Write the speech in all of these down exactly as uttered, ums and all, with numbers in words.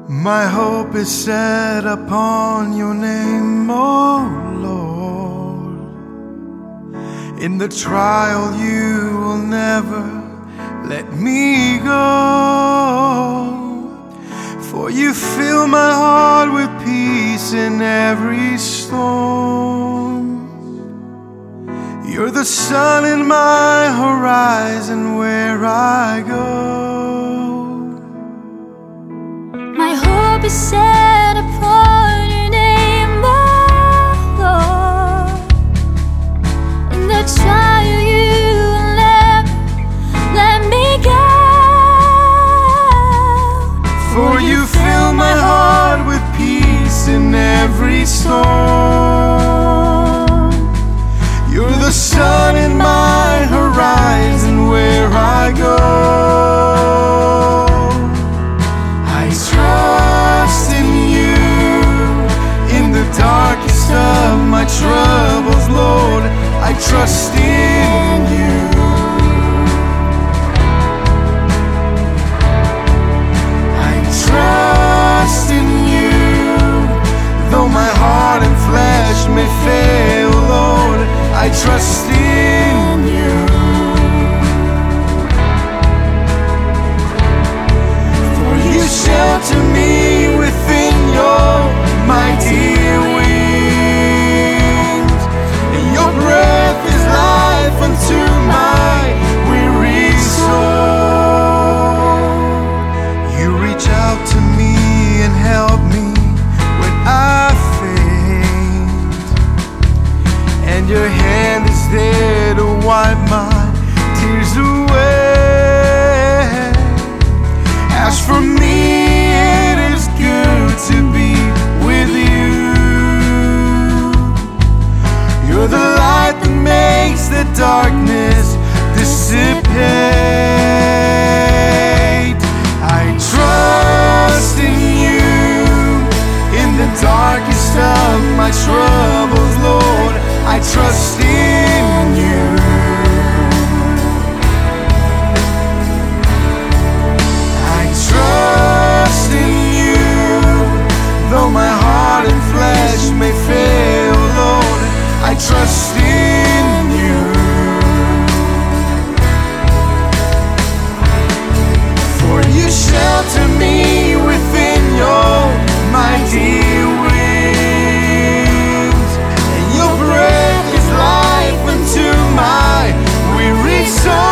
My hope is set upon your name, oh Lord. In the trial you will never let me go, for you fill my heart with peace in every storm. You're the sun in my horizon where I go. My hope is set upon your name, oh Lord. In the trial you will never let me go, for you fill my heart with peace in every storm. You're the sun in my horizon where I go. I trust in you in the darkest of my troubles, Lord. I trust in you. I trust in you, though my heart and flesh may fail, Lord. I trust in you. For you shelter me within your mighty wings, and your breath is life unto my weary soul. You reach out to me and help me when I faint, and your hand is there to wipe my tears away. As for me, it is good to be with you. You're the light that makes the darkness dissipate. I trust in you in the darkest of my troubles, Lord. I trust in you. I trust in you, though my heart and flesh may fail, Lord. I trust in you. For you shelter me within your mighty wings, and your breath is life unto my weary soul.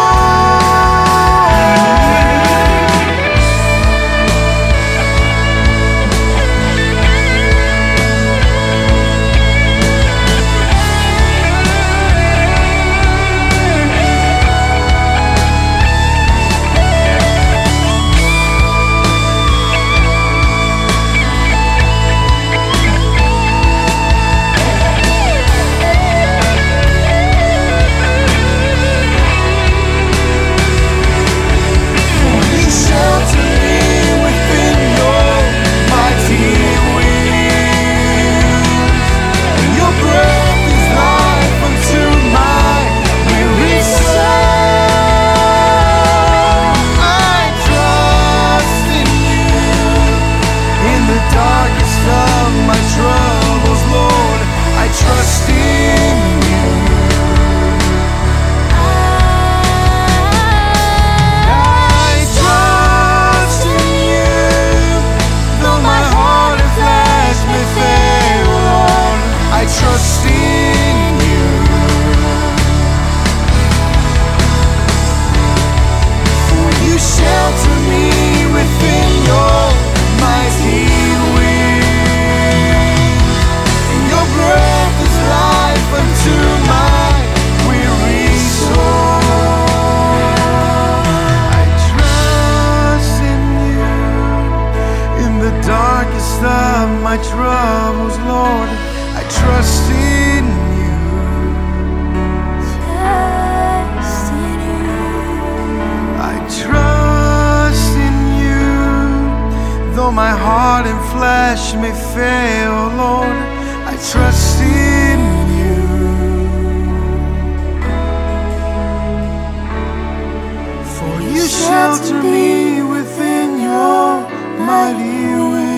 My troubles, Lord, I trust in you. trust in you. I trust in you, though my heart and flesh may fail, Lord. I trust in you. For you shelter me within your mighty wings,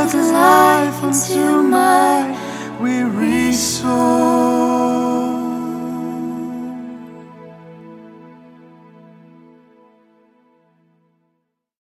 breathe life into my weary soul.